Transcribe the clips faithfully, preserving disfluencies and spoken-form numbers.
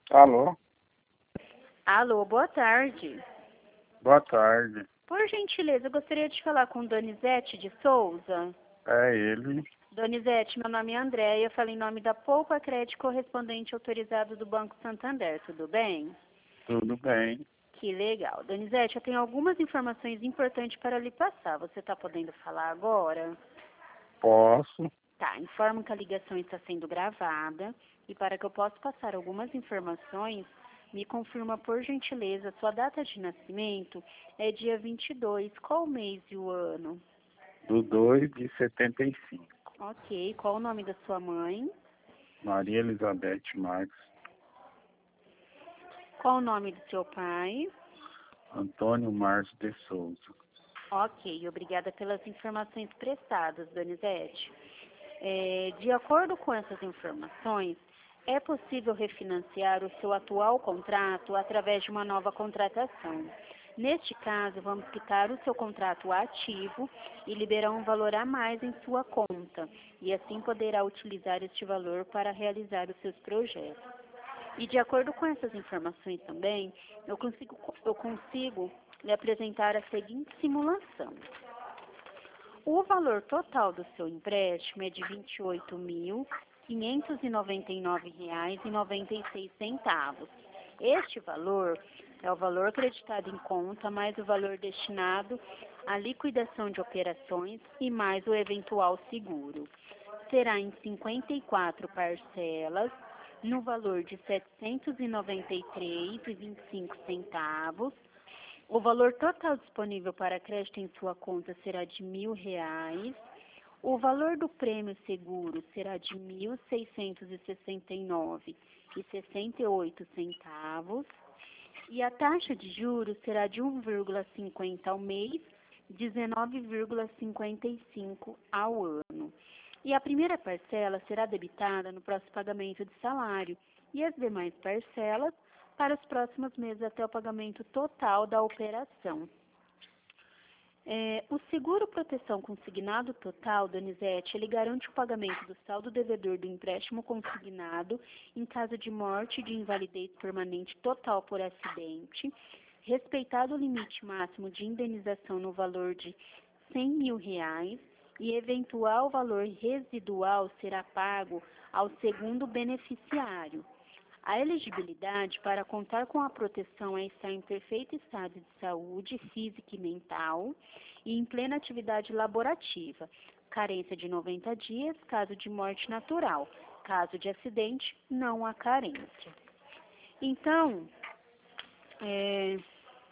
Alô, Alô, boa tarde. boa tarde. Por gentileza, eu gostaria de falar com Donizete de Souza. É ele. Donizete, meu nome é Andréia, eu falo em nome da Poupa Crédito Correspondente Autorizado do Banco Santander, tudo bem? Tudo bem? Que legal. Donizete, eu tenho algumas informações importantes para lhe passar. Você está podendo falar agora? Posso? Tá, informo que a ligação está sendo gravada e para que eu possa passar algumas informações, me confirma por gentileza, sua data de nascimento é dia vinte e dois, qual o mês e o ano? Do dois de setenta e cinco. Ok, qual o nome da sua mãe? Maria Elizabeth Marques. Qual o nome do seu pai? Antônio Márcio de Souza. Ok, obrigada pelas informações prestadas, Donizete. É, de acordo com essas informações, é possível refinanciar o seu atual contrato através de uma nova contratação. Neste caso, vamos quitar o seu contrato ativo e liberar um valor a mais em sua conta, e assim poderá utilizar este valor para realizar os seus projetos. E de acordo com essas informações também, eu consigo, eu consigo lhe apresentar a seguinte simulação. O valor total do seu empréstimo é de vinte e oito mil, quinhentos e noventa e nove reais e noventa e seis centavos. Este valor é o valor creditado em conta, mais o valor destinado à liquidação de operações e mais o eventual seguro. Será em cinquenta e quatro parcelas, no valor de setecentos e noventa e três reais e vinte e cinco centavos. O valor total disponível para crédito em sua conta será de mil reais. O valor do prêmio seguro será de mil seiscentos e sessenta e nove reais e sessenta e oito centavos. E a taxa de juros será de um vírgula cinquenta ao mês, dezenove vírgula cinquenta e cinco ao ano. E a primeira parcela será debitada no próximo pagamento de salário e as demais parcelas para os próximos meses até o pagamento total da operação. É, o seguro proteção consignado total, Donizete, ele garante o pagamento do saldo devedor do empréstimo consignado em caso de morte e de invalidez permanente total por acidente, respeitado o limite máximo de indenização no valor de cem mil reais e eventual valor residual será pago ao segundo beneficiário. A elegibilidade para contar com a proteção é estar em perfeito estado de saúde física e mental e em plena atividade laborativa. Carência de noventa dias, caso de morte natural. Caso de acidente, não há carência. Então, é,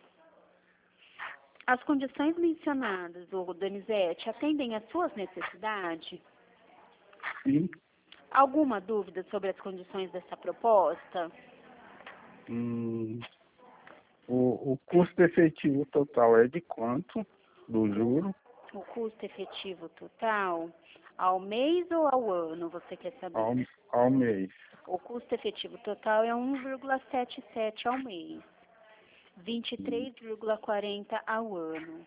as condições mencionadas, ô Donizete, atendem às suas necessidades? Sim. Alguma dúvida sobre as condições dessa proposta? Hum, o, o custo efetivo total é de quanto? Do juro? O custo efetivo total, ao mês ou ao ano, você quer saber? Ao, ao mês. O custo efetivo total é um vírgula setenta e sete ao mês, vinte e três vírgula quarenta ao ano.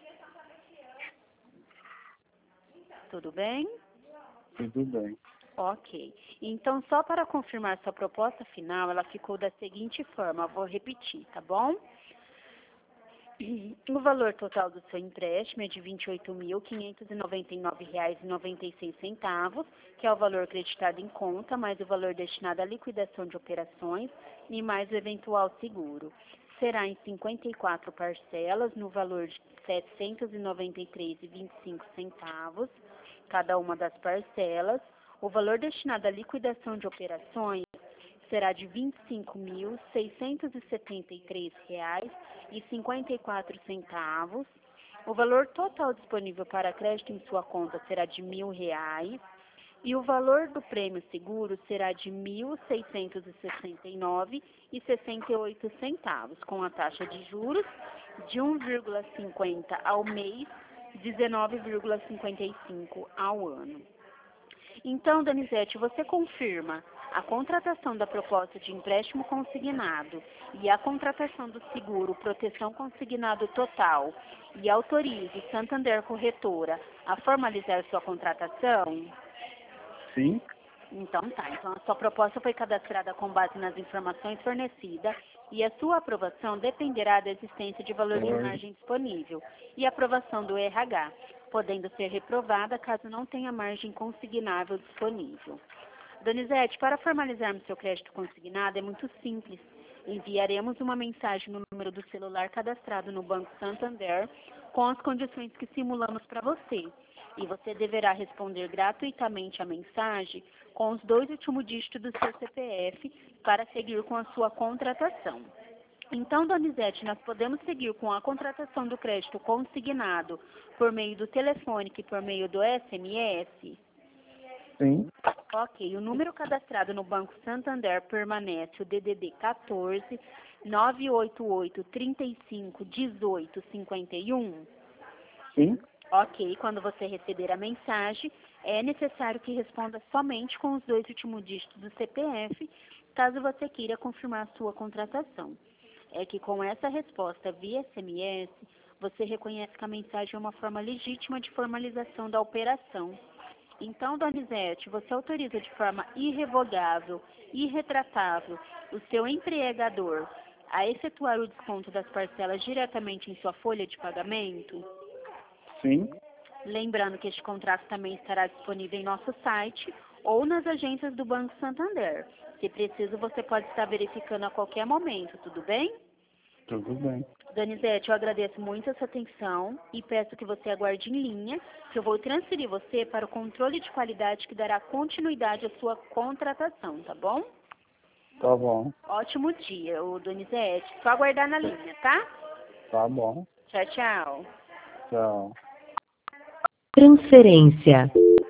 Tudo bem? Tudo bem. Ok. Então, só para confirmar sua proposta final, ela ficou da seguinte forma, vou repetir, tá bom? O valor total do seu empréstimo é de vinte e oito mil, quinhentos e noventa e nove reais e noventa e seis centavos, que é o valor acreditado em conta, mais o valor destinado à liquidação de operações e mais o eventual seguro. Será em cinquenta e quatro parcelas, no valor de setecentos e noventa e três reais e vinte e cinco centavos, cada uma das parcelas. O valor destinado à liquidação de operações será de vinte e cinco mil, seiscentos e setenta e três reais e cinquenta e quatro centavos. O valor total disponível para crédito em sua conta será de mil reais. E o valor do prêmio seguro será de mil seiscentos e sessenta e nove reais e sessenta e oito centavos, com a taxa de juros de um vírgula cinquenta ao mês, dezenove vírgula cinquenta e cinco ao ano. Então, Donizete, você confirma a contratação da proposta de empréstimo consignado e a contratação do seguro proteção consignado total e autorize Santander Corretora a formalizar sua contratação? Sim. Então tá, então a sua proposta foi cadastrada com base nas informações fornecidas e a sua aprovação dependerá da existência de valor de Oi. margem disponível e aprovação do R H, podendo ser reprovada caso não tenha margem consignável disponível. Donizete, para formalizarmos seu crédito consignado é muito simples. Enviaremos uma mensagem no número do celular cadastrado no Banco Santander com as condições que simulamos para você. E você deverá responder gratuitamente a mensagem com os dois últimos dígitos do seu C P F para seguir com a sua contratação. Então, Donizete, nós podemos seguir com a contratação do crédito consignado por meio do telefônico e por meio do S M S? Sim. Ok, o número cadastrado no Banco Santander permanece o D D D quatorze, nove oito oito, trinta e cinco, dezoito, cinquenta e um? Sim. Ok, quando você receber a mensagem, é necessário que responda somente com os dois últimos dígitos do C P F, caso você queira confirmar a sua contratação. É que com essa resposta via S M S, você reconhece que a mensagem é uma forma legítima de formalização da operação. Então, Donizete, você autoriza de forma irrevogável e irretratável o seu empregador a efetuar o desconto das parcelas diretamente em sua folha de pagamento? Sim. Lembrando que este contrato também estará disponível em nosso site ou nas agências do Banco Santander. Se preciso, você pode estar verificando a qualquer momento, tudo bem? Tudo bem. Donizete, eu agradeço muito a sua atenção e peço que você aguarde em linha, que eu vou transferir você para o controle de qualidade que dará continuidade à sua contratação, tá bom? Tá bom. Ótimo dia, ô Donizete. Só aguardar na linha, tá? Tá bom. Tchau, tchau. Tchau. Transferência.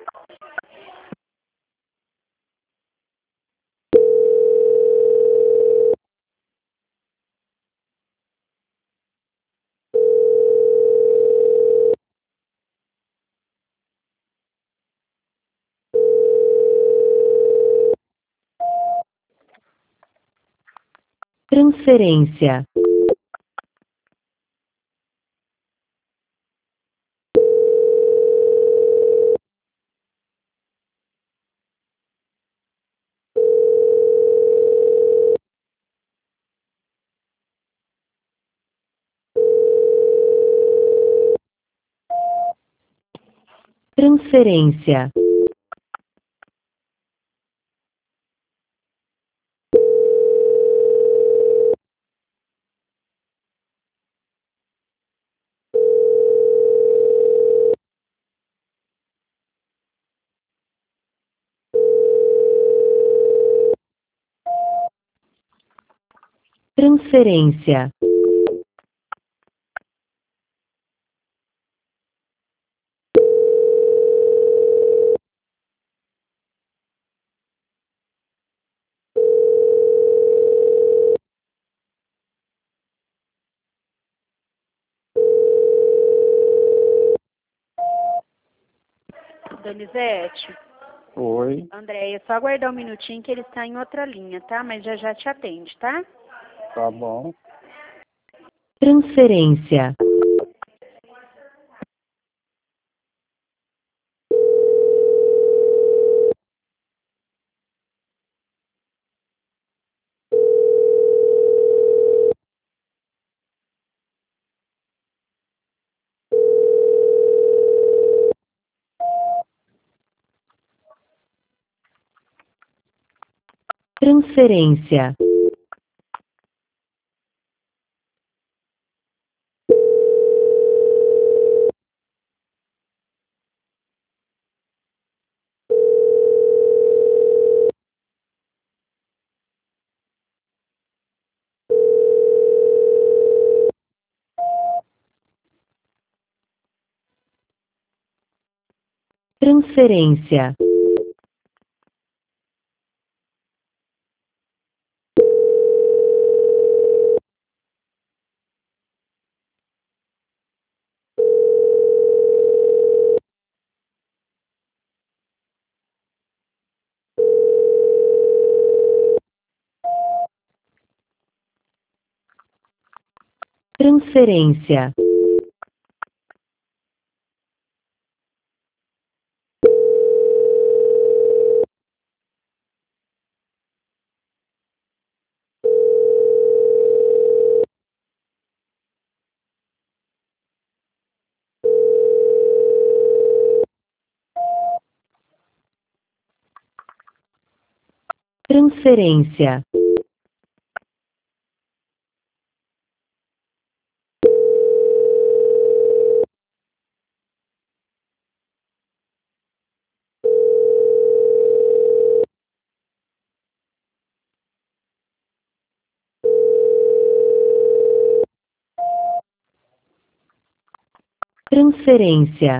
Transferência. Transferência. Transferência. Donizete, Oi. Andréia, só aguardar um minutinho que ele está em outra linha, tá? Mas já já te atende, tá? Tá bom. Transferência. Transferência. Transferência. Transferência. Transferência. Transferência.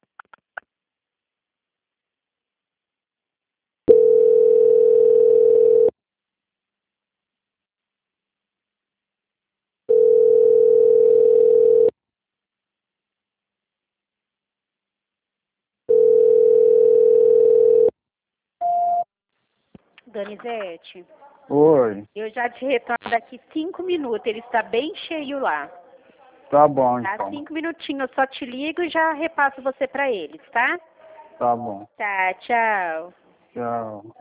Donizete, Oi, eu já te retorno daqui cinco minutos. Ele está bem cheio lá. tá bom Tá? então. Cinco minutinhos, eu só te ligo e já repasso você para eles, tá? Tá bom. Tá, tchau. Tchau.